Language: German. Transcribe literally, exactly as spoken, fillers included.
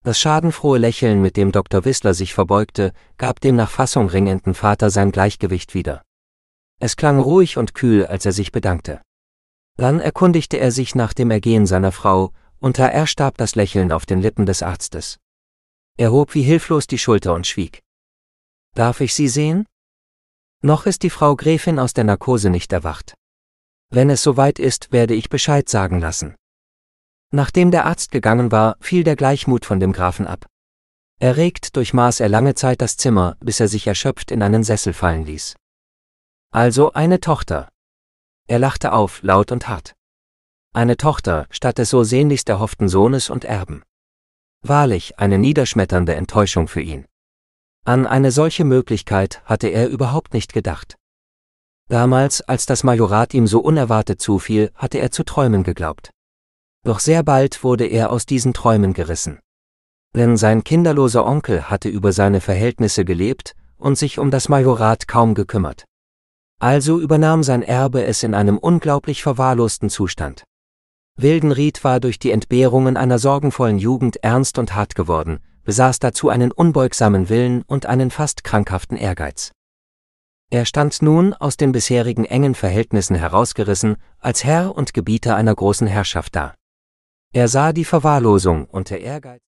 Das schadenfrohe Lächeln, mit dem Doktor Whistler sich verbeugte, gab dem nach Fassung ringenden Vater sein Gleichgewicht wieder. Es klang ruhig und kühl, als er sich bedankte. Dann erkundigte er sich nach dem Ergehen seiner Frau, und da erstarb das Lächeln auf den Lippen des Arztes. Er hob wie hilflos die Schulter und schwieg. »Darf ich Sie sehen?« »Noch ist die Frau Gräfin aus der Narkose nicht erwacht. Wenn es soweit ist, werde ich Bescheid sagen lassen.« Nachdem der Arzt gegangen war, fiel der Gleichmut von dem Grafen ab. Erregt durchmaß er lange Zeit das Zimmer, bis er sich erschöpft in einen Sessel fallen ließ. »Also eine Tochter.« Er lachte auf, laut und hart. Eine Tochter, statt des so sehnlichst erhofften Sohnes und Erben. Wahrlich eine niederschmetternde Enttäuschung für ihn. An eine solche Möglichkeit hatte er überhaupt nicht gedacht. Damals, als das Majorat ihm so unerwartet zufiel, hatte er zu träumen geglaubt. Doch sehr bald wurde er aus diesen Träumen gerissen. Denn sein kinderloser Onkel hatte über seine Verhältnisse gelebt und sich um das Majorat kaum gekümmert. Also übernahm sein Erbe es in einem unglaublich verwahrlosten Zustand. Wildenried war durch die Entbehrungen einer sorgenvollen Jugend ernst und hart geworden, besaß dazu einen unbeugsamen Willen und einen fast krankhaften Ehrgeiz. Er stand nun, aus den bisherigen engen Verhältnissen herausgerissen, als Herr und Gebieter einer großen Herrschaft da. Er sah die Verwahrlosung und der Ehrgeiz